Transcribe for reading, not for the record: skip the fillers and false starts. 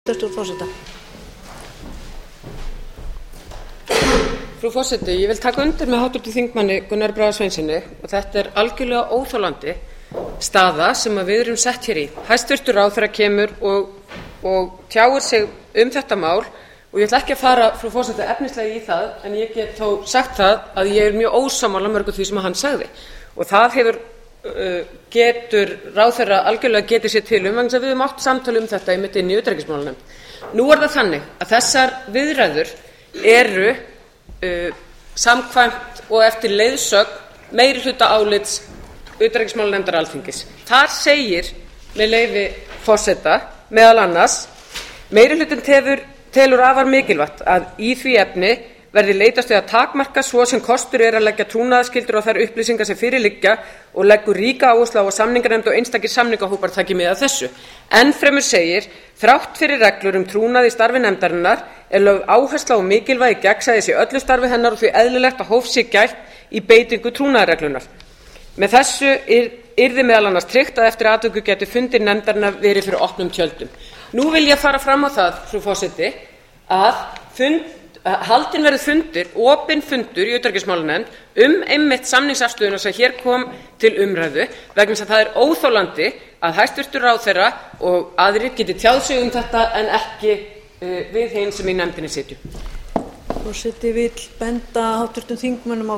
Frú forseti, ég vil taka undir með háttvirtum þingmanni Gunnari Braga Sveinssyni og þetta óþolandi staða sem við erum sett hér í. Hæstvirtur ráðherra kemur og tjáir sig þetta mál og ég ætla ekki að fara, frú forseti, efnislega í það, en ég get þó sagt það að ég mjög ósammála mörgu því sem hann sagði. Og það getur ráðherra algjörlega getið sér til vegna þess að við höfum átt samtal þetta einmitt inni í utanríkismálanefnd. Nú það þannig að þessar viðræður eru samkvæmt og eftir leiðsögn meirihluta álits utanríkismálanefndar Alþingis. Þar segir, með leyfi forseta, meðal annars: meirihlutinn telur afar mikilvægt að í því efni verði leitast við að takmarka svo sem kostur að leggja trúnaðarskyldur á þær upplýsingar sem fyrir liggja og leggur ríka áherslu á að samninganefnd og einstakir samningahópar taki mið af þessu. Enn fremur segir: þrátt fyrir reglur trúnað í starfi nefndarinnar lögð áhersla á mikilvægi gegnsæis í öllu starfi hennar og því eðlilegt að hófs sé gætt í beitingu trúnaðarreglunnar. Með þessu yrði meðal annars tryggt að eftir atvikum gætu fundir nefndarinnar verið fyrir opnum tjöldum. Nú vil ég fara fram á það, frú forseti, að haldinn verði fundur, opinn fundur í utanríkismálanefnd einmitt samningsafstöðuna sem hér kom til umræðu, vegna þess að það óþolandi að hæstvirtur ráðherra og aðrir geti tjáð sig þetta en ekki við hin sem í nefndinni sitjum. Forseti vill benda háttvirtum þingmönnum á